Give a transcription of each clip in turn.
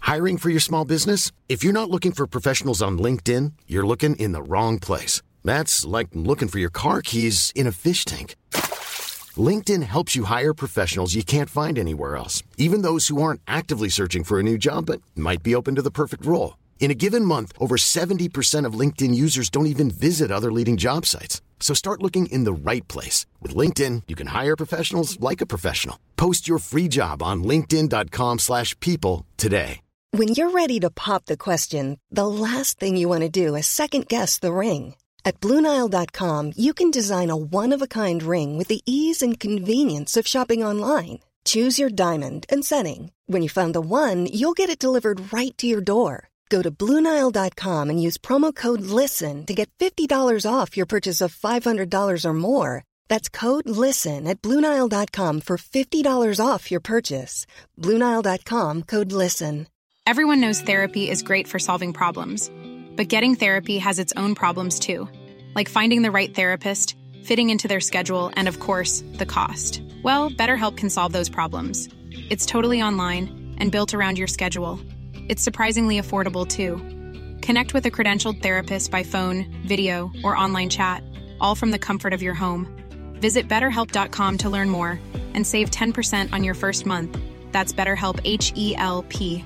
Hiring for your small business? If you're not looking for professionals on LinkedIn, you're looking in the wrong place. That's like looking for your car keys in a fish tank. LinkedIn helps you hire professionals you can't find anywhere else, even those who aren't actively searching for a new job but might be open to the perfect role. In a given month, over 70% of LinkedIn users don't even visit other leading job sites. So start looking in the right place. With LinkedIn, you can hire professionals like a professional. Post your free job on linkedin.com/people today. When you're ready to pop the question, the last thing you want to do is second-guess the ring. At BlueNile.com, you can design a one-of-a-kind ring with the ease and convenience of shopping online. Choose your diamond and setting. When you find the one, you'll get it delivered right to your door. Go to BlueNile.com and use promo code LISTEN to get $50 off your purchase of $500 or more. That's code LISTEN at BlueNile.com for $50 off your purchase. BlueNile.com, code LISTEN. Everyone knows therapy is great for solving problems. But getting therapy has its own problems too. Like finding the right therapist, fitting into their schedule, and of course, the cost. Well, BetterHelp can solve those problems. It's totally online and built around your schedule. It's surprisingly affordable, too. Connect with a credentialed therapist by phone, video, or online chat, all from the comfort of your home. Visit BetterHelp.com to learn more and save 10% on your first month. That's BetterHelp, H-E-L-P.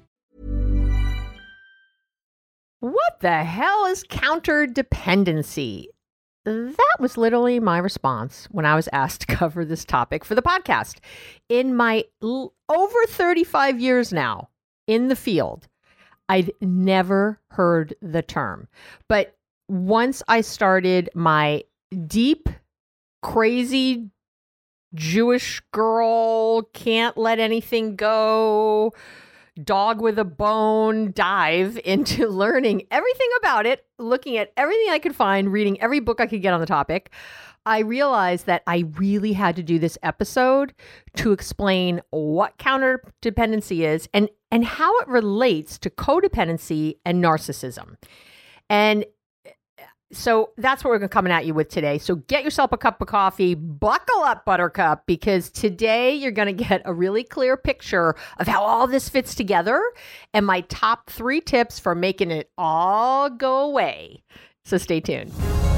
What the hell is counterdependency? That was literally my response when I was asked to cover this topic for the podcast. In my over 35 years now, in the field, I'd never heard the term. But once I started my deep, crazy Jewish girl, can't let anything go, dog with a bone dive into learning everything about it, looking at everything I could find, reading every book I could get on the topic, I realized that I really had to do this episode to explain what counterdependency is and how it relates to codependency and narcissism. And so that's what we're coming at you with today. So get yourself a cup of coffee, buckle up, Buttercup, because today you're going to get a really clear picture of how all this fits together and my top 3 tips for making it all go away. So stay tuned.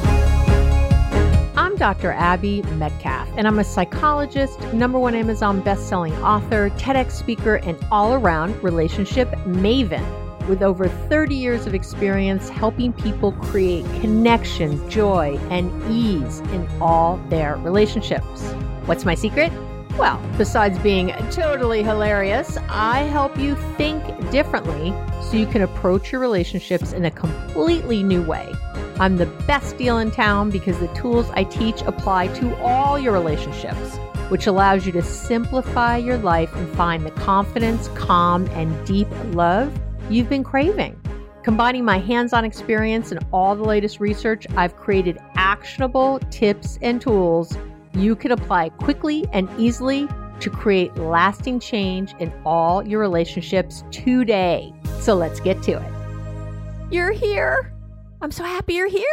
I'm Dr. Abby Metcalf, and I'm a psychologist, #1 Amazon best-selling author, TEDx speaker, and all-around relationship maven with over 30 years of experience helping people create connection, joy, and ease in all their relationships. What's my secret? Well, besides being totally hilarious, I help you think differently so you can approach your relationships in a completely new way. I'm the best deal in town because the tools I teach apply to all your relationships, which allows you to simplify your life and find the confidence, calm, and deep love you've been craving. Combining my hands-on experience and all the latest research, I've created actionable tips and tools you can apply quickly and easily to create lasting change in all your relationships today. So let's get to it. You're here. I'm so happy you're here.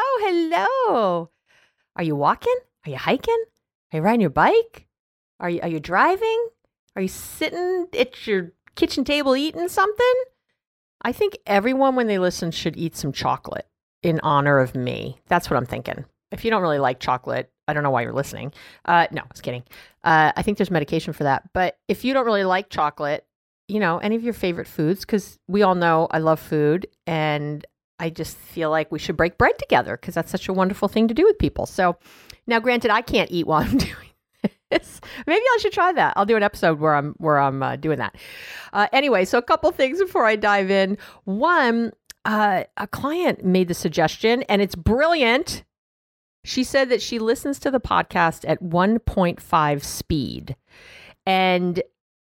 Hello. Are you walking? Are you hiking? Are you riding your bike? Are you driving? Are you sitting at your kitchen table eating something? I think everyone, when they listen, should eat some chocolate in honor of me. That's what I'm thinking. If you don't really like chocolate, I don't know why you're listening. No, I was kidding. I think there's medication for that. But if you don't really like chocolate, any of your favorite foods, because we all know I love food, and I just feel like we should break bread together because that's such a wonderful thing to do with people. So now, granted, I can't eat while I'm doing this. Maybe I should try that. I'll do an episode where I'm doing that. Anyway, so a couple things before I dive in. One, a client made the suggestion, and it's brilliant. She said that she listens to the podcast at 1.5 speed. And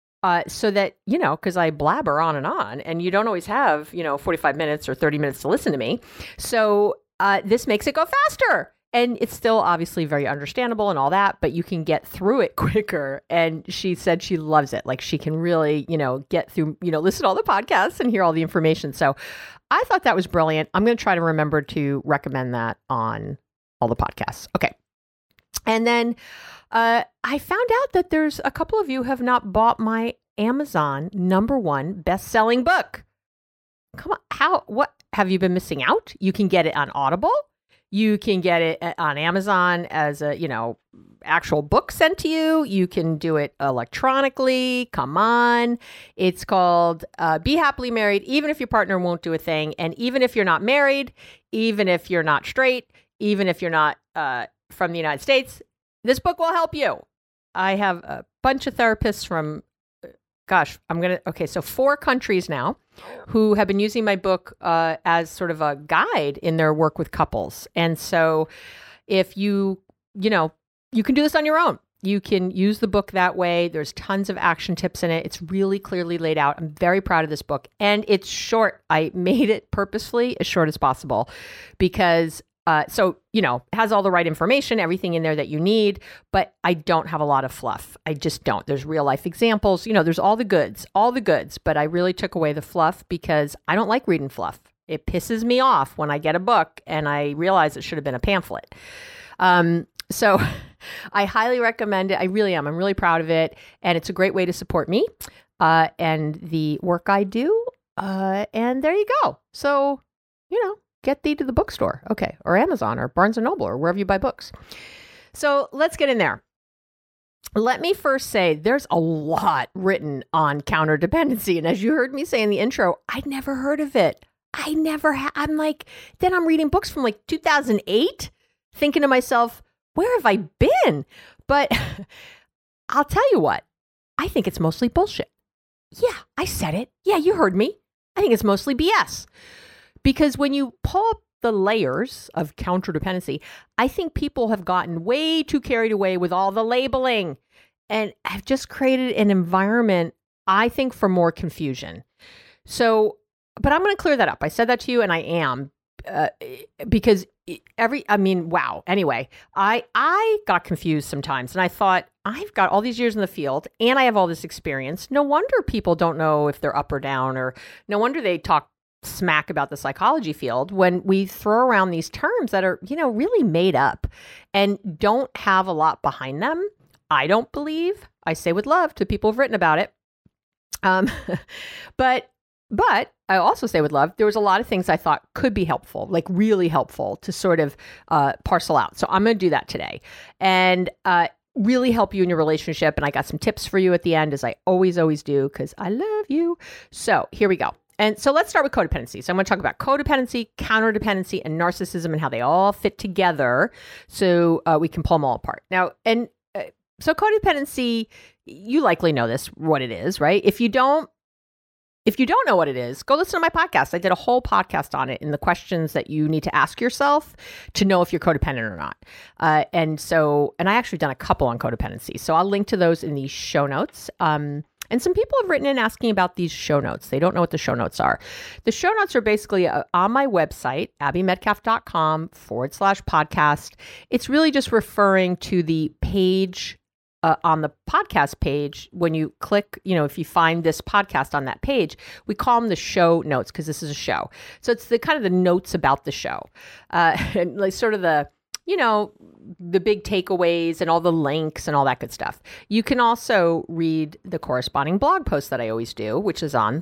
so that, because I blabber on, and you don't always have, 45 minutes or 30 minutes to listen to me. So this makes it go faster. And it's still obviously very understandable and all that, but you can get through it quicker. And she said she loves it. Like she can really, get through, listen to all the podcasts and hear all the information. So I thought that was brilliant. I'm going to try to remember to recommend that on all the podcasts. Okay. And then I found out that there's a couple of you have not bought my Amazon #1 best-selling book. Come on, what have you been missing out? You can get it on Audible. You can get it on Amazon as a, actual book sent to you. You can do it electronically. Come on. It's called Be Happily Married, even if your partner won't do a thing. And even if you're not married, even if you're not straight, even if you're not from the United States, this book will help you. I have a bunch of therapists from, so 4 countries now who have been using my book as sort of a guide in their work with couples. And so if you can do this on your own. You can use the book that way. There's tons of action tips in it. It's really clearly laid out. I'm very proud of this book. And it's short. I made it purposefully as short as possible because it has all the right information, everything in there that you need, but I don't have a lot of fluff. I just don't. There's real life examples. There's all the goods, but I really took away the fluff because I don't like reading fluff. It pisses me off when I get a book and I realize it should have been a pamphlet. So I highly recommend it. I really am. I'm really proud of it. And it's a great way to support me and the work I do. And there you go. So, get thee to the bookstore. Okay. Or Amazon or Barnes & Noble or wherever you buy books. So let's get in there. Let me first say there's a lot written on counterdependency. And as you heard me say in the intro, I'd never heard of it. I'm like, then I'm reading books from like 2008 thinking to myself, where have I been? But I'll tell you what, I think it's mostly bullshit. Yeah, I said it. Yeah, you heard me. I think it's mostly BS. Because when you pull up the layers of counterdependency, I think people have gotten way too carried away with all the labeling and have just created an environment, I think, for more confusion. So, but I'm going to clear that up. I said that to you and I am. Because wow. Anyway, I got confused sometimes and I thought, I've got all these years in the field and I have all this experience. No wonder people don't know if they're up or down, or no wonder they talk smack about the psychology field when we throw around these terms that are, really made up and don't have a lot behind them. I don't believe. I say with love to people who've written about it. But I also say with love, there was a lot of things I thought could be helpful, like really helpful to sort of parcel out. So I'm going to do that today and really help you in your relationship. And I got some tips for you at the end, as I always do, because I love you. So here we go. And so let's start with codependency. So I'm going to talk about codependency, counterdependency, and narcissism and how they all fit together so we can pull them all apart. Now, so codependency, you likely know this, what it is, right? If you don't know what it is, go listen to my podcast. I did a whole podcast on it in the questions that you need to ask yourself to know if you're codependent or not. And I actually done a couple on codependency. So I'll link to those in the show notes. And some people have written in asking about these show notes. They don't know what the show notes are. The show notes are basically on my website, abbymedcalf.com/podcast. It's really just referring to the page on the podcast page. When you click, if you find this podcast on that page, we call them the show notes because this is a show. So it's the kind of the notes about the show, and like sort of the big takeaways and all the links and all that good stuff. You can also read the corresponding blog post that I always do, which is on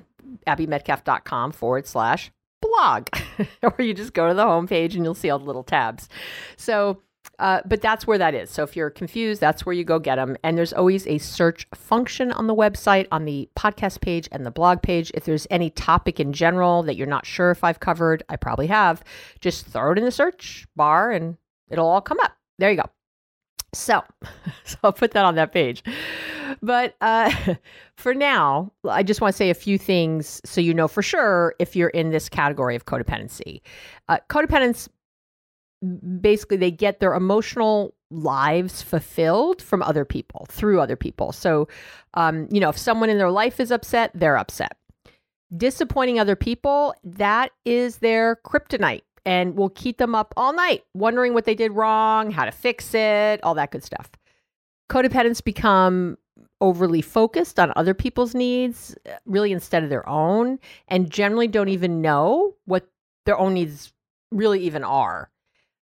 abbymedcalf.com/blog, or you just go to the homepage and you'll see all the little tabs. So, but that's where that is. So if you're confused, that's where you go get them. And there's always a search function on the website, on the podcast page and the blog page. If there's any topic in general that you're not sure if I've covered, I probably have, just throw it in the search bar and it'll all come up. There you go. So I'll put that on that page. But for now, I just want to say a few things so you know for sure if you're in this category of codependency. Codependents, basically, they get their emotional lives fulfilled from other people, through other people. So, if someone in their life is upset, they're upset. Disappointing other people, that is their kryptonite. And will keep them up all night, wondering what they did wrong, how to fix it, all that good stuff. Codependents become overly focused on other people's needs, really instead of their own, and generally don't even know what their own needs really even are.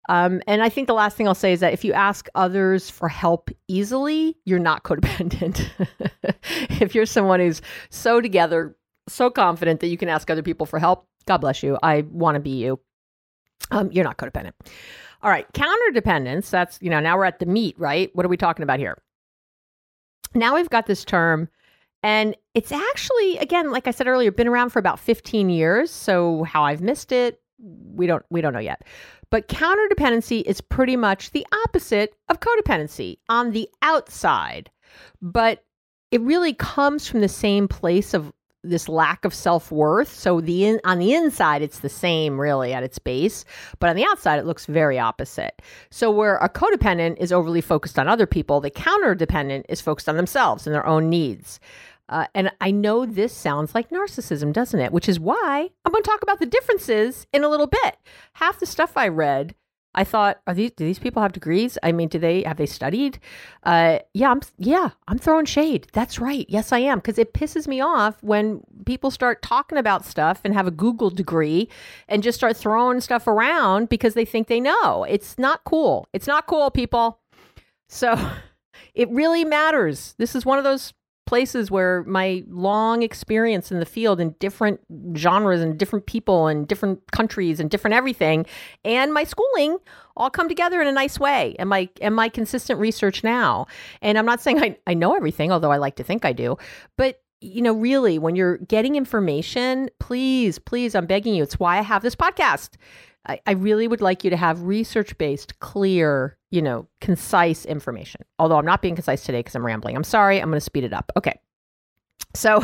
And I think the last thing I'll say is that if you ask others for help easily, you're not codependent. If you're someone who's so together, so confident that you can ask other people for help, God bless you. I want to be you. You're not codependent. All right. Counterdependence. That's, now we're at the meat, right? What are we talking about here? Now we've got this term, and it's actually, again, like I said earlier, been around for about 15 years. So how I've missed it, we don't know yet. But counterdependency is pretty much the opposite of codependency on the outside. But it really comes from the same place of this lack of self-worth. So on the inside, it's the same really at its base, but on the outside, it looks very opposite. So where a codependent is overly focused on other people, the counterdependent is focused on themselves and their own needs. And I know this sounds like narcissism, doesn't it? Which is why I'm going to talk about the differences in a little bit. Half the stuff I read, I thought, do these people have degrees? I mean, have they studied? I'm throwing shade. That's right. Yes, I am. Because it pisses me off when people start talking about stuff and have a Google degree and just start throwing stuff around because they think they know. It's not cool. It's not cool, people. So it really matters. This is one of those places where my long experience in the field in different genres and different people and different countries and different everything and my schooling all come together in a nice way and my consistent research now. And I'm not saying I know everything, although I like to think I do, but really when you're getting information, please, I'm begging you, it's why I have this podcast. I really would like you to have research-based, clear, concise information. Although I'm not being concise today because I'm rambling. I'm sorry. I'm going to speed it up. Okay. So,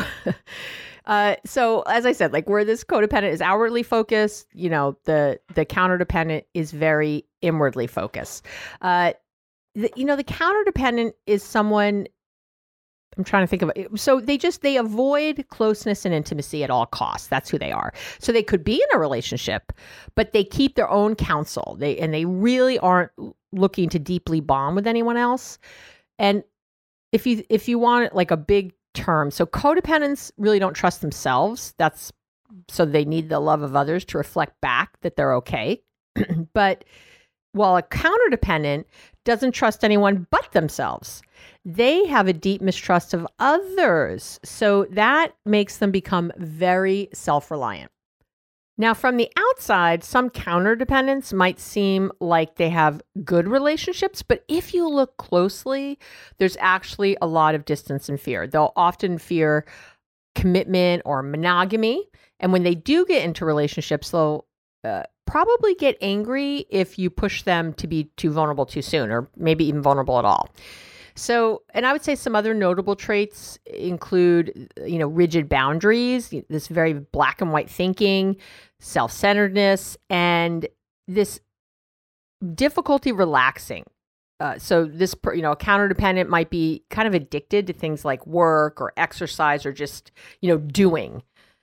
as I said, like where this codependent is outwardly focused, the counterdependent is very inwardly focused. The counterdependent is someone. I'm trying to think of it. So they avoid closeness and intimacy at all costs. That's who they are. So they could be in a relationship, but they keep their own counsel. They really aren't looking to deeply bond with anyone else. And if you want like a big term, so codependents really don't trust themselves. So they need the love of others to reflect back that they're okay. But while a counterdependent doesn't trust anyone but themselves, they have a deep mistrust of others. So that makes them become very self-reliant. Now, from the outside, some counterdependents might seem like they have good relationships, but if you look closely, there's actually a lot of distance and fear. They'll often fear commitment or monogamy. And when they do get into relationships, they'll probably get angry if you push them to be too vulnerable too soon, or maybe even vulnerable at all. So, and I would say some other notable traits include, rigid boundaries, this very black and white thinking, self-centeredness, and this difficulty relaxing. So this, a counterdependent might be kind of addicted to things like work or exercise or just, doing.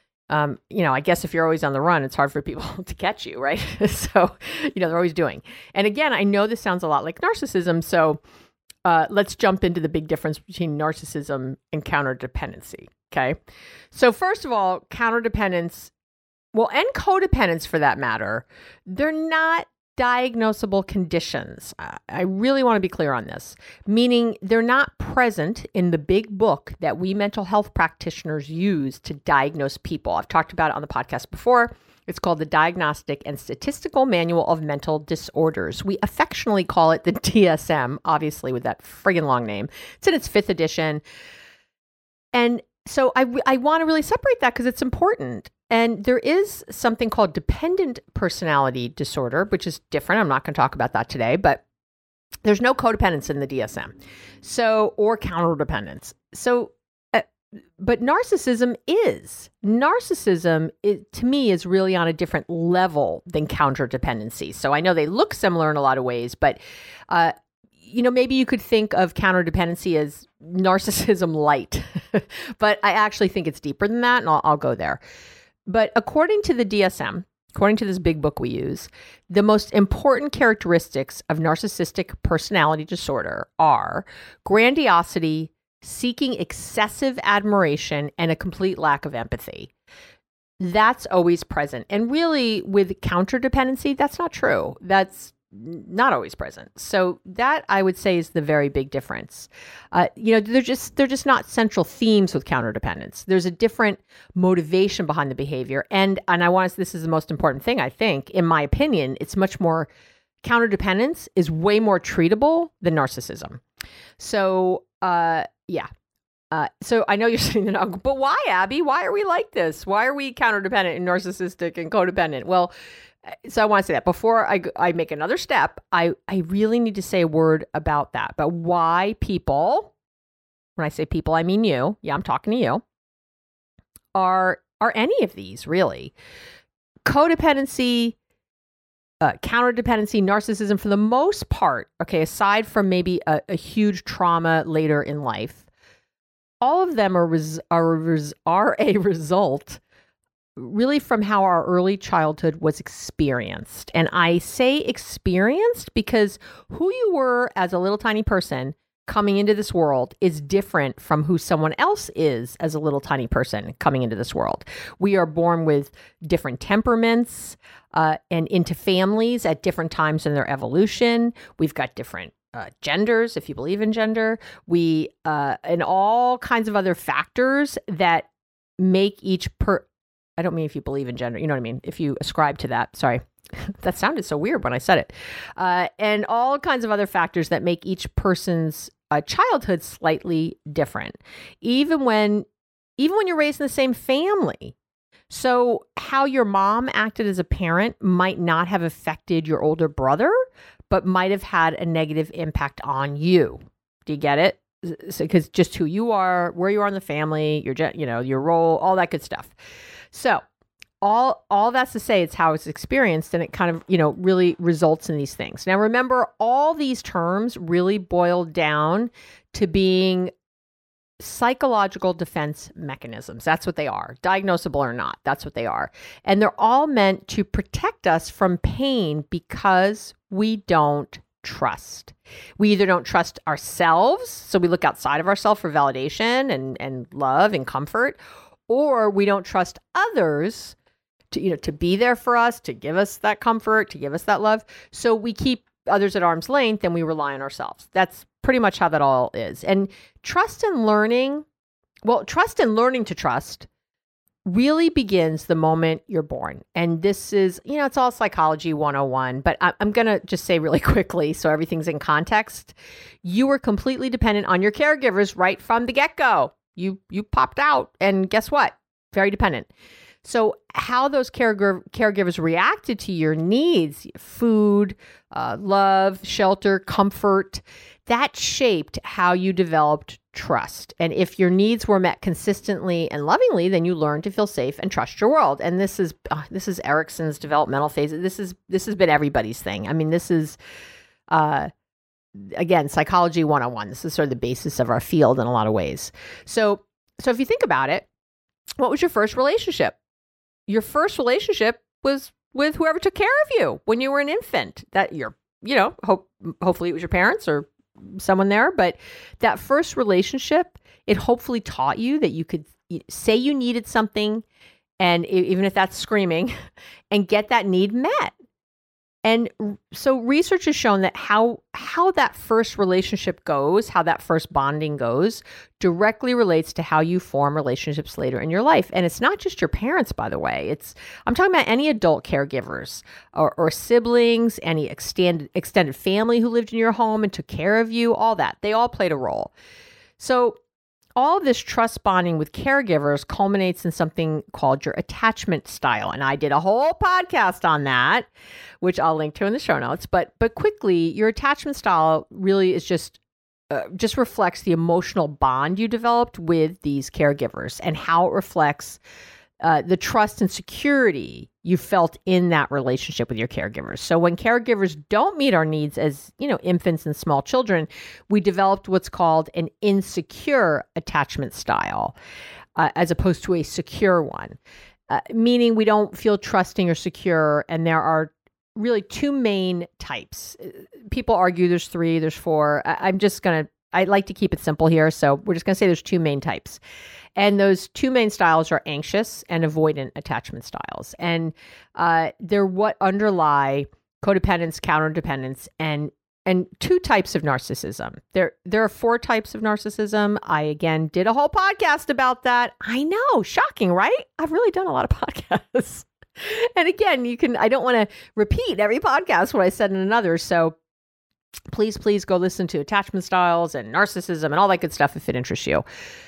I guess if you're always on the run, it's hard for people to catch you, right? So, they're always doing. And again, I know this sounds a lot like narcissism. So let's jump into the big difference between narcissism and counterdependency. Okay. So first of all, counterdependence, and codependence for that matter, they're not diagnosable conditions. I really want to be clear on this, meaning they're not present in the big book that we mental health practitioners use to diagnose people. I've talked about it on the podcast before. It's called the Diagnostic and Statistical Manual of Mental Disorders. We affectionately call it the DSM, obviously with that friggin' long name. It's in its 5th edition. And so I want to really separate that because it's important. And there is something called dependent personality disorder, which is different. I'm not going to talk about that today, but there's no codependence in the DSM. So, or counterdependence. So, but narcissism is. Narcissism, to me, is really on a different level than counterdependency. So I know they look similar in a lot of ways, but, maybe you could think of counterdependency as narcissism light. But I actually think it's deeper than that, and I'll go there. But according to the DSM, according to this big book we use, the most important characteristics of narcissistic personality disorder are grandiosity, seeking excessive admiration, and a complete lack of empathy. That's always present. And really, with counterdependency, that's not true. That's not always present. So that I would say is the very big difference. They're just not central themes with counterdependence. There's a different motivation behind the behavior. And this is the most important thing, I think, in my opinion, it's much more, counterdependence is way more treatable than narcissism. So, so I know you're saying that, but why, Abby? Why are we like this? Why are we counterdependent and narcissistic and codependent? Well, so I want to say that before I make another step, I really need to say a word about that, about why people, when I say people, I mean you. Yeah, I'm talking to you. Are any of these really? Codependency, counterdependency, narcissism, for the most part, okay, aside from maybe a huge trauma later in life, all of them are a result really from how our early childhood was experienced. And I say experienced because who you were as a little tiny person coming into this world is different from who someone else is as a little tiny person coming into this world. We are born with different temperaments and into families at different times in their evolution. We've got different genders, if you believe in gender. And all kinds of other factors that make each I don't mean if you believe in gender, you know what I mean? If you ascribe to that, sorry. That sounded so weird when I said it. And all kinds of other factors that make each person's childhood slightly different, even when you're raised in the same family. So how your mom acted as a parent might not have affected your older brother, but might have had a negative impact on you. Do you get it? Because just who you are, where you are in the family, your role, all that good stuff. So all that's to say, it's how it's experienced, and it kind of, really results in these things. Now, remember, all these terms really boil down to being psychological defense mechanisms. That's what they are. Diagnosable or not, that's what they are. And they're all meant to protect us from pain because we don't trust. We either don't trust ourselves, so we look outside of ourselves for validation and love and comfort, or we don't trust others to be there for us, to give us that comfort, to give us that love. So we keep others at arm's length and we rely on ourselves. That's pretty much how that all is. And trust and learning to trust really begins the moment you're born. And this is, it's all psychology 101, but I'm going to just say really quickly so everything's in context. You were completely dependent on your caregivers right from the get-go. You popped out, and guess what? Very dependent. So how those caregivers reacted to your needs, food, love, shelter, comfort, that shaped how you developed trust. And if your needs were met consistently and lovingly, then you learned to feel safe and trust your world. And this is Erikson's developmental phase. This has been everybody's thing. I mean, this is again, psychology 101. This is sort of the basis of our field in a lot of ways. So if you think about it, what was your first relationship? Your first relationship was with whoever took care of you when you were an infant. That hopefully it was your parents or someone there, but that first relationship, it hopefully taught you that you could say you needed something, and even if that's screaming, and get that need met. And so research has shown that how that first relationship goes, how that first bonding goes, directly relates to how you form relationships later in your life. And it's not just your parents, by the way. I'm talking about any adult caregivers or siblings, any extended family who lived in your home and took care of you, all that. They all played a role. So all of this trust bonding with caregivers culminates in something called your attachment style. And I did a whole podcast on that, which I'll link to in the show notes. But quickly, your attachment style really is just reflects the emotional bond you developed with these caregivers and how it reflects the trust and security you felt in that relationship with your caregivers. So when caregivers don't meet our needs as, infants and small children, we developed what's called an insecure attachment style, as opposed to a secure one, meaning we don't feel trusting or secure. And there are really two main types. People argue there's 3, there's 4. I like to keep it simple here. So we're just going to say there's 2 main types. And those 2 main styles are anxious and avoidant attachment styles. And they're what underlie codependence, counterdependence, and two types of narcissism. There are 4 types of narcissism. I, again, did a whole podcast about that. I know, shocking, right? I've really done a lot of podcasts. And again, I don't want to repeat every podcast what I said in another. So please go listen to attachment styles and narcissism and all that good stuff if it interests you.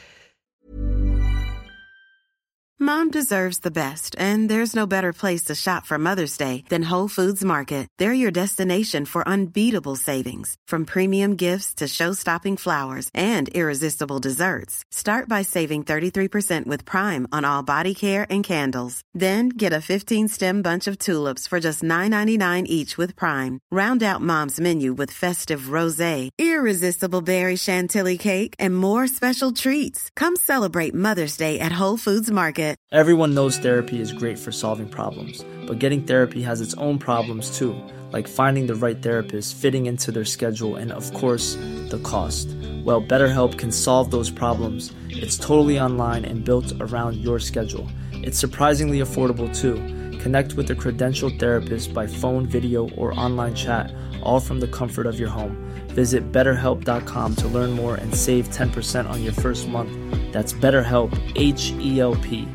Mom deserves the best, and there's no better place to shop for Mother's Day than Whole Foods Market. They're your destination for unbeatable savings, from premium gifts to show-stopping flowers and irresistible desserts. Start by saving 33% with Prime on all body care and candles. Then get a 15-stem bunch of tulips for just $9.99 each with Prime. Round out Mom's menu with festive rosé, irresistible berry chantilly cake, and more special treats. Come celebrate Mother's Day at Whole Foods Market. Everyone knows therapy is great for solving problems, but getting therapy has its own problems too, like finding the right therapist, fitting into their schedule, and of course, the cost. Well, BetterHelp can solve those problems. It's totally online and built around your schedule. It's surprisingly affordable too. Connect with a credentialed therapist by phone, video, or online chat, all from the comfort of your home. Visit BetterHelp.com to learn more and save 10% on your first month. That's BetterHelp, H-E-L-P.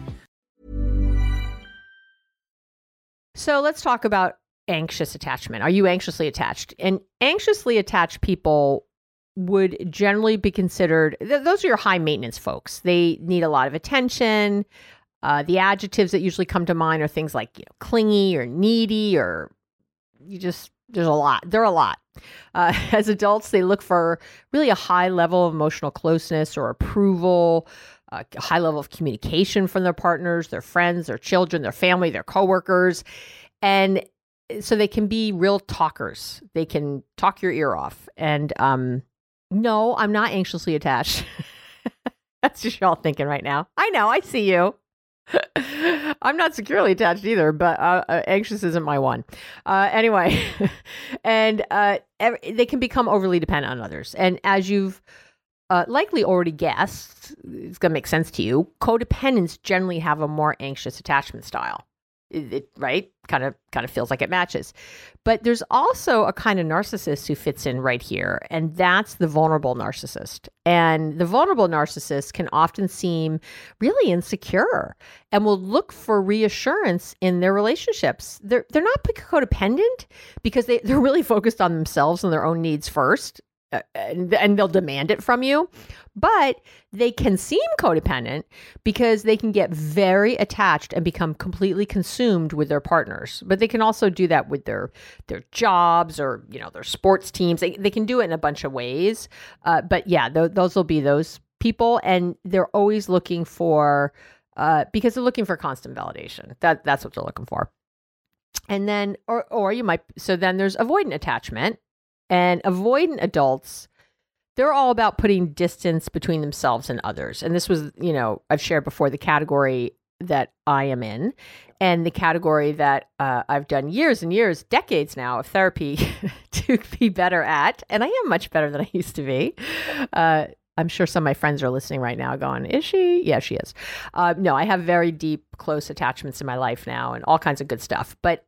So let's talk about anxious attachment. Are you anxiously attached? And anxiously attached people would generally be considered, those are your high maintenance folks. They need a lot of attention. The adjectives that usually come to mind are things like, clingy or needy, or there's a lot. They're a lot. As adults, they look for really a high level of emotional closeness or approval, a high level of communication from their partners, their friends, their children, their family, their coworkers. And so they can be real talkers. They can talk your ear off. And no, I'm not anxiously attached. That's just y'all thinking right now. I know, I see you. I'm not securely attached either, but anxious isn't my one. Anyway, and they can become overly dependent on others. And as you've likely already guessed, it's going to make sense to you, codependents generally have a more anxious attachment style. Right? Kind of feels like it matches. But there's also a kind of narcissist who fits in right here, and that's the vulnerable narcissist. And the vulnerable narcissist can often seem really insecure and will look for reassurance in their relationships. They're not codependent because they're really focused on themselves and their own needs first. And they'll demand it from you, but they can seem codependent because they can get very attached and become completely consumed with their partners. But they can also do that with their jobs or their sports teams. They can do it in a bunch of ways. But yeah, those will be those people, and they're always looking for because they're looking for constant validation. That's what they're looking for. And then, or you might. So then there's avoidant attachment. And avoidant adults, they're all about putting distance between themselves and others. And this was, I've shared before, the category that I am in, and the category that I've done years and years, decades now of therapy to be better at. And I am much better than I used to be. I'm sure some of my friends are listening right now going, is she? Yeah, she is. No, I have very deep, close attachments in my life now and all kinds of good stuff. But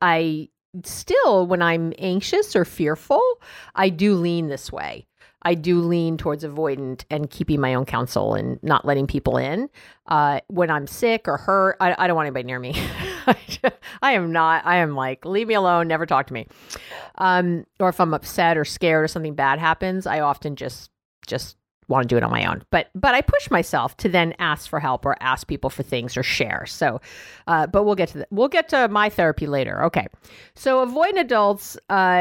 still, when I'm anxious or fearful, I do lean this way. I do lean towards avoidant and keeping my own counsel and not letting people in. When I'm sick or hurt, I don't want anybody near me. I am like, leave me alone, never talk to me. Or if I'm upset or scared or something bad happens, I often just want to do it on my own. But I push myself to then ask for help or ask people for things or share. So, but we'll get to my therapy later. Okay. So avoidant adults,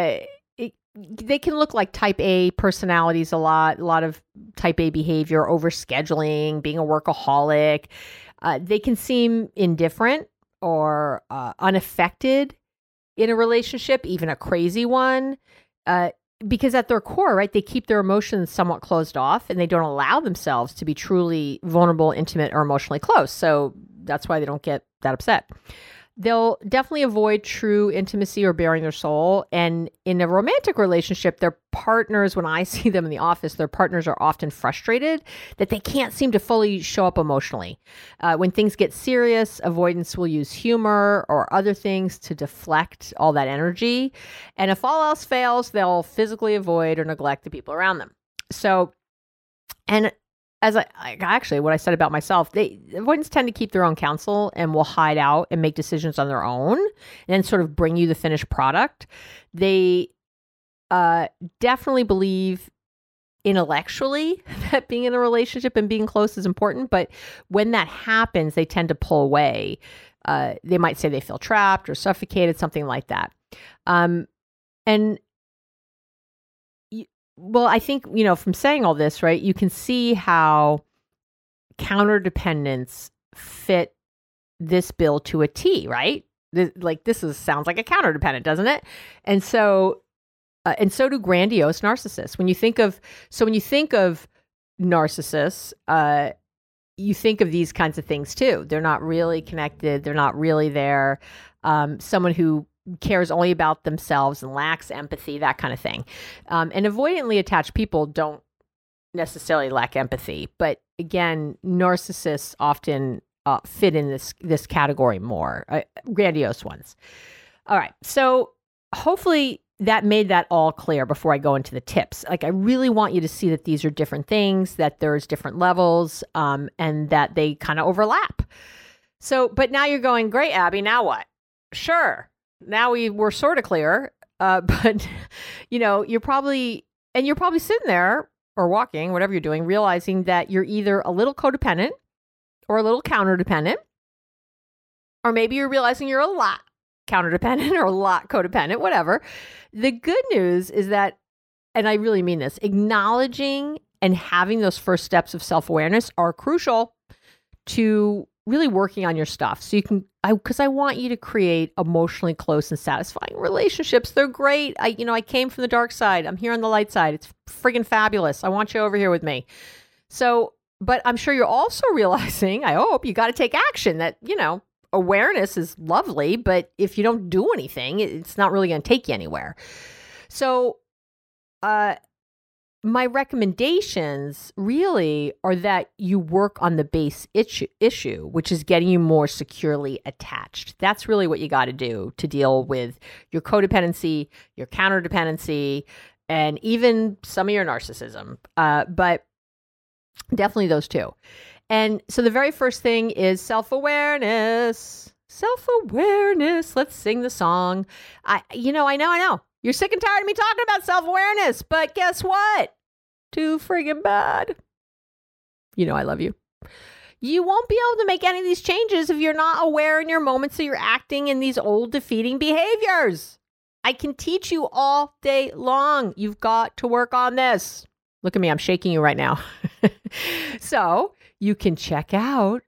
they can look like type A personalities a lot of type A behavior, overscheduling, being a workaholic. They can seem indifferent or unaffected in a relationship, even a crazy one. Because at their core, right, they keep their emotions somewhat closed off and they don't allow themselves to be truly vulnerable, intimate, or emotionally close. So that's why they don't get that upset. They'll definitely avoid true intimacy or bearing their soul. And in a romantic relationship, their partners, when I see them in the office, their partners are often frustrated that they can't seem to fully show up emotionally. When things get serious, avoidance will use humor or other things to deflect all that energy. And if all else fails, they'll physically avoid or neglect the people around them. So, and as I actually, what I said about myself, avoidants tend to keep their own counsel and will hide out and make decisions on their own and then sort of bring you the finished product. They definitely believe intellectually that being in a relationship and being close is important. But when that happens, they tend to pull away. They might say they feel trapped or suffocated, something like that. Well, I think, from saying all this, right, you can see how counterdependence fit this bill to a T, right? Sounds like a counterdependent, doesn't it? And so do grandiose narcissists. When you think of narcissists, you think of these kinds of things too. They're not really connected. They're not really there. Someone who cares only about themselves and lacks empathy, that kind of thing. And avoidantly attached people don't necessarily lack empathy. But again, narcissists often fit in this category more, grandiose ones. All right. So hopefully that made that all clear before I go into the tips. I really want you to see that these are different things, that there's different levels, and that they kind of overlap. So, but now you're going, great, Abby, now what? Sure. Now we're sort of clear, but you're probably sitting there or walking, whatever you're doing, realizing that you're either a little codependent or a little counterdependent, or maybe you're realizing you're a lot counterdependent or a lot codependent, whatever. The good news is that, and I really mean this, acknowledging and having those first steps of self-awareness are crucial to really working on your stuff. So you can, because I want you to create emotionally close and satisfying relationships. They're great. I came from the dark side. I'm here on the light side. It's friggin' fabulous. I want you over here with me. So, but I'm sure you're also realizing, I hope, you got to take action. That, awareness is lovely, but if you don't do anything, it's not really going to take you anywhere. So, my recommendations really are that you work on the base issue, which is getting you more securely attached. That's really what you got to do to deal with your codependency, your counterdependency, and even some of your narcissism. But definitely those two. And so the very first thing is self-awareness. Self-awareness. Let's sing the song. I know. You're sick and tired of me talking about self-awareness, but guess what? Too friggin' bad. I love you. You won't be able to make any of these changes if you're not aware in your moments that you're acting in these old defeating behaviors. I can teach you all day long. You've got to work on this. Look at me. I'm shaking you right now. So you can check out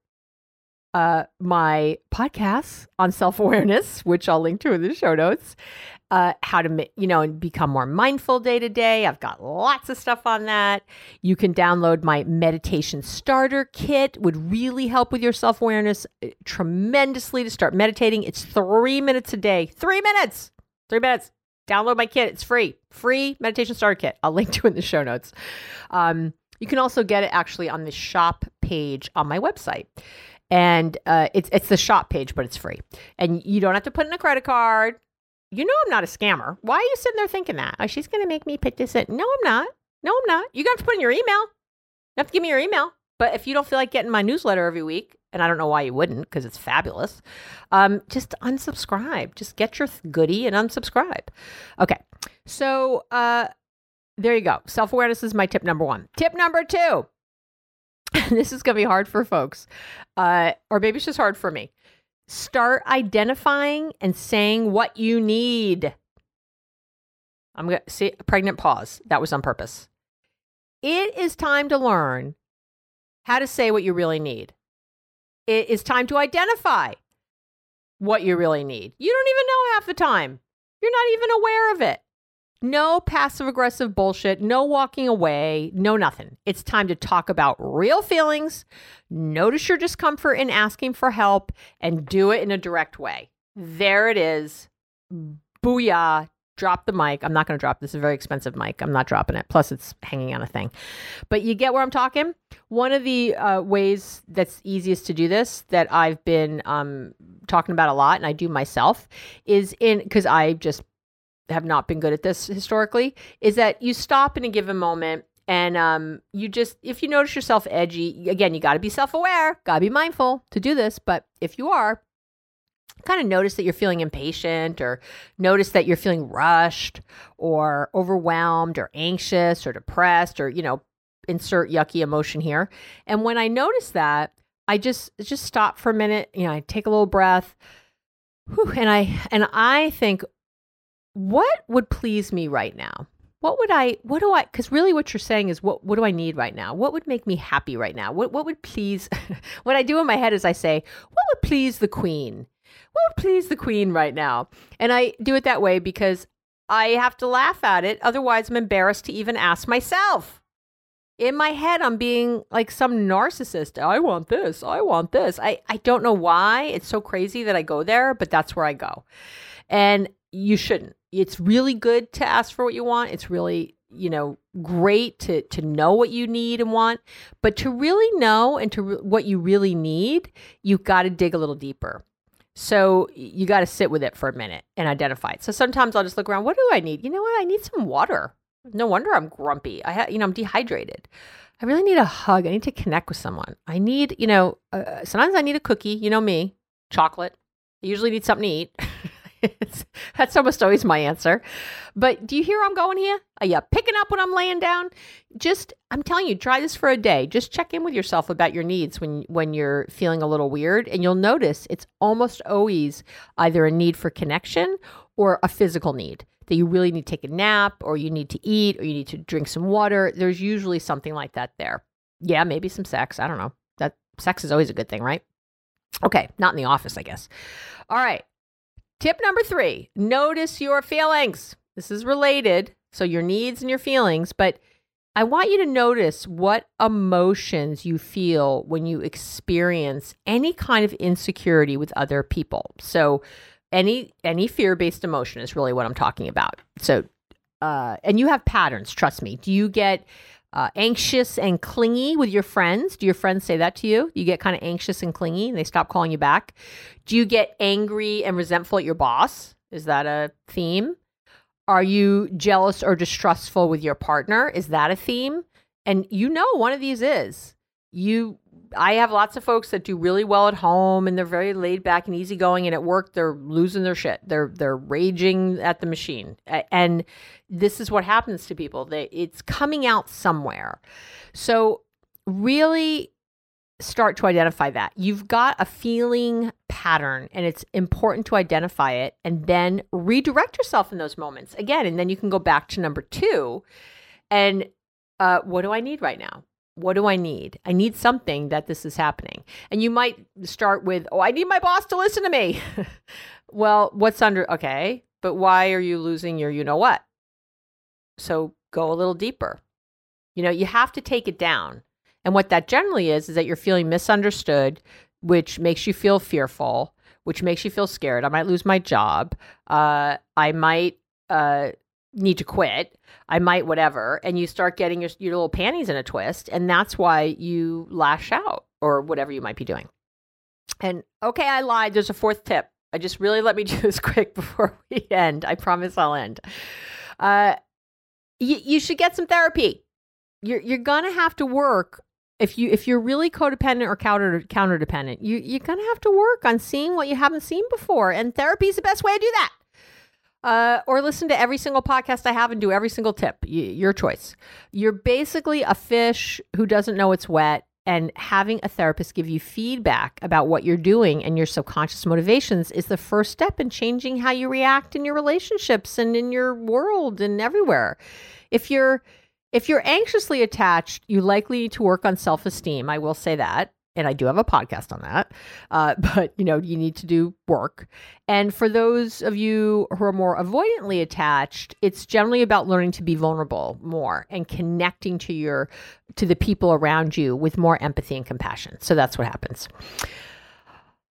my podcasts on self-awareness, which I'll link to in the show notes. How to, become more mindful day to day. I've got lots of stuff on that. You can download my meditation starter kit. Would really help with your self-awareness tremendously to start meditating. It's 3 minutes a day. 3 minutes. 3 minutes. Download my kit. It's free. Free meditation starter kit. I'll link to it in the show notes. You can also get it actually on the shop page on my website. And it's the shop page, but it's free. And you don't have to put in a credit card. I'm not a scammer. Why are you sitting there thinking that? Oh, she's going to make me put this in. No, I'm not. You got to put in your email. You have to give me your email. But if you don't feel like getting my newsletter every week, and I don't know why you wouldn't, because it's fabulous, just unsubscribe. Just get your goodie and unsubscribe. Okay. So there you go. Self-awareness is my tip number 1. Tip number 2. This is going to be hard for folks. Or maybe it's just hard for me. Start identifying and saying what you need. I'm going to see pregnant pause. That was on purpose. It is time to learn how to say what you really need. It is time to identify what you really need. You don't even know half the time. You're not even aware of it. No passive aggressive bullshit, no walking away, no nothing. It's time to talk about real feelings, notice your discomfort in asking for help, and do it in a direct way. There it is. Booyah. Drop the mic. I'm not going to drop this. It's a very expensive mic. I'm not dropping it. Plus, it's hanging on a thing. But you get where I'm talking? One of the ways that's easiest to do this that I've been talking about a lot, and I do myself, is because I just have not been good at this historically, is that you stop in a given moment and you just, if you notice yourself edgy, again, you got to be self-aware, got to be mindful to do this. But if you are, kind of notice that you're feeling impatient, or notice that you're feeling rushed or overwhelmed or anxious or depressed, or, insert yucky emotion here. And when I notice that, I just stop for a minute, I take a little breath, and I think, what would please me right now? Because really what you're saying is, what do I need right now? What would make me happy right now? What would please, what I do in my head is I say, what would please the queen? What would please the queen right now? And I do it that way because I have to laugh at it. Otherwise, I'm embarrassed to even ask myself. In my head, I'm being like some narcissist. I want this. I want this. I don't know why. It's so crazy that I go there, but that's where I go. And you shouldn't. It's really good to ask for what you want. It's really, great to know what you need and want. But to really know and what you really need, you've got to dig a little deeper. So you got to sit with it for a minute and identify it. So sometimes I'll just look around. What do I need? You know what? I need some water. No wonder I'm grumpy. I'm dehydrated. I really need a hug. I need to connect with someone. I need, sometimes I need a cookie. You know me, chocolate. I usually need something to eat. That's almost always my answer. But do you hear where I'm going here? Are you picking up when I'm laying down? I'm telling you, try this for a day. Just check in with yourself about your needs when you're feeling a little weird. And you'll notice it's almost always either a need for connection or a physical need that you really need to take a nap, or you need to eat, or you need to drink some water. There's usually something like that there. Yeah, maybe some sex. I don't know. That sex is always a good thing, right? Okay, not in the office, I guess. All right. Tip number 3, notice your feelings. This is related, so your needs and your feelings, but I want you to notice what emotions you feel when you experience any kind of insecurity with other people. So any fear-based emotion is really what I'm talking about. So, and you have patterns, trust me. Do you get anxious and clingy with your friends? Do your friends say that to you? You get kind of anxious and clingy and they stop calling you back? Do you get angry and resentful at your boss? Is that a theme? Are you jealous or distrustful with your partner? Is that a theme? And one of these is. I have lots of folks that do really well at home and they're very laid back and easygoing, and at work they're losing their shit. They're raging at the machine. And this is what happens to people. It's coming out somewhere. So really start to identify that. You've got a feeling pattern and it's important to identify it and then redirect yourself in those moments again. And then you can go back to number 2 and what do I need right now? What do I need? I need something that this is happening. And you might start with, I need my boss to listen to me. Well, okay, but why are you losing your you-know-what? So go a little deeper. You have to take it down. And what that generally is that you're feeling misunderstood, which makes you feel fearful, which makes you feel scared. I might lose my job. I might need to quit. I might whatever. And you start getting your little panties in a twist. And that's why you lash out or whatever you might be doing. And okay, I lied. There's a 4th tip. I just really let me do this quick before we end. I promise I'll end. You should get some therapy. You're going to have to work. If you're really codependent or counter dependent, you're going to have to work on seeing what you haven't seen before. And therapy is the best way to do that. Or listen to every single podcast I have and do every single tip. Your choice. You're basically a fish who doesn't know it's wet, and having a therapist give you feedback about what you're doing and your subconscious motivations is the first step in changing how you react in your relationships and in your world and everywhere. If you're anxiously attached, you likely need to work on self-esteem. I will say that. And I do have a podcast on that. But, you need to do work. And for those of you who are more avoidantly attached, it's generally about learning to be vulnerable more and connecting to the people around you with more empathy and compassion. So that's what happens.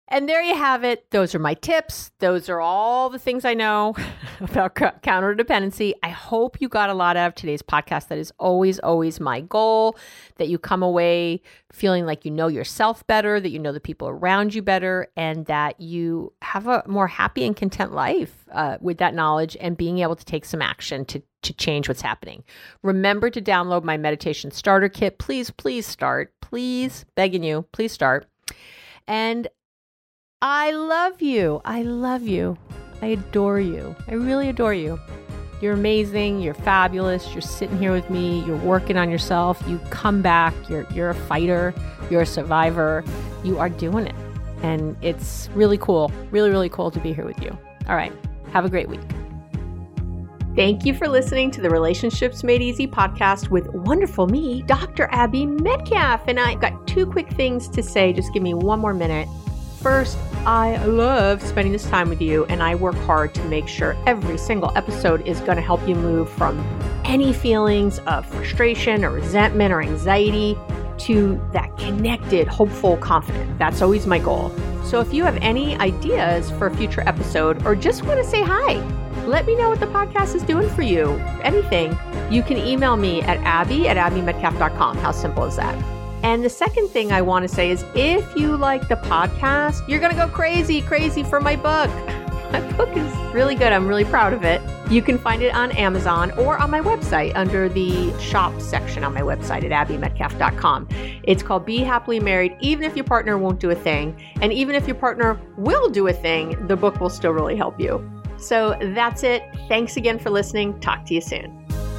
And there you have it. Those are my tips. Those are all the things I know about counterdependency. I hope you got a lot out of today's podcast. That is always, always my goal, that you come away feeling like you know yourself better, that you know the people around you better, and that you have a more happy and content life with that knowledge and being able to take some action to change what's happening. Remember to download my meditation starter kit. Please, please start. Please, begging you, please start. And I love you. I love you. I adore you. I really adore you. You're amazing. You're fabulous. You're sitting here with me. You're working on yourself. You come back. You're a fighter. You're a survivor. You are doing it. And it's really cool. Really, really cool to be here with you. All right. Have a great week. Thank you for listening to the Relationships Made Easy podcast with wonderful me, Dr. Abby Metcalf. And I've got 2 quick things to say. Just give me 1 more minute. First, I love spending this time with you, and I work hard to make sure every single episode is going to help you move from any feelings of frustration or resentment or anxiety to that connected, hopeful, confident. That's always my goal. So if you have any ideas for a future episode or just want to say hi, let me know what the podcast is doing for you. Anything, you can email me at abby@abbymetcalf.com. How simple is that? And the second thing I want to say is if you like the podcast, you're going to go crazy for my book. My book is really good. I'm really proud of it. You can find it on Amazon or on my website under the shop section on my website at abbymetcalf.com. It's called Be Happily Married, Even If Your Partner Won't Do a Thing. And even if your partner will do a thing, the book will still really help you. So that's it. Thanks again for listening. Talk to you soon.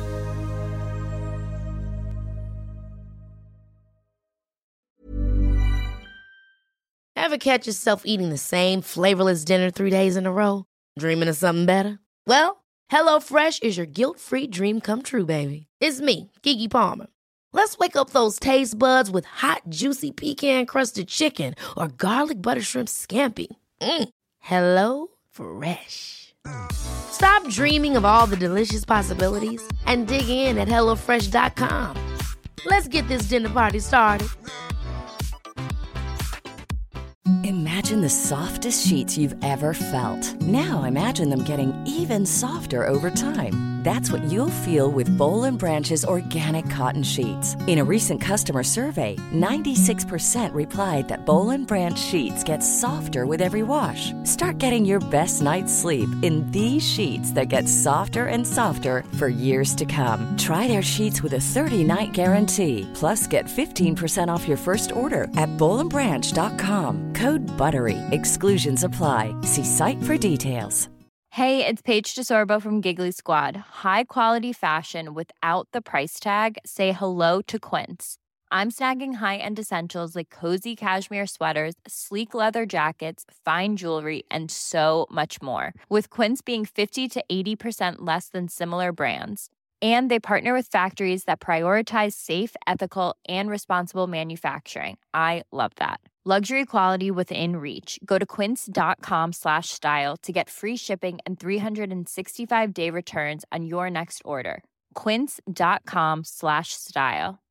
Ever catch yourself eating the same flavorless dinner 3 days in a row? Dreaming of something better? Well, HelloFresh is your guilt-free dream come true, baby. It's me, Keke Palmer. Let's wake up those taste buds with hot, juicy pecan-crusted chicken or garlic butter shrimp scampi. Hello Fresh. Stop dreaming of all the delicious possibilities and dig in at HelloFresh.com. Let's get this dinner party started. Imagine the softest sheets you've ever felt. Now imagine them getting even softer over time. That's what you'll feel with Boll & Branch's organic cotton sheets. In a recent customer survey, 96% replied that Boll & Branch sheets get softer with every wash. Start getting your best night's sleep in these sheets that get softer and softer for years to come. Try their sheets with a 30-night guarantee. Plus, get 15% off your first order at bollandbranch.com. Code BUTTERY. Exclusions apply. See site for details. Hey, it's Paige DeSorbo from Giggly Squad. High quality fashion without the price tag. Say hello to Quince. I'm snagging high-end essentials like cozy cashmere sweaters, sleek leather jackets, fine jewelry, and so much more. With Quince being 50 to 80% less than similar brands. And they partner with factories that prioritize safe, ethical, and responsible manufacturing. I love that. Luxury quality within reach. Go to quince.com/style to get free shipping and 365-day returns on your next order. Quince.com/style.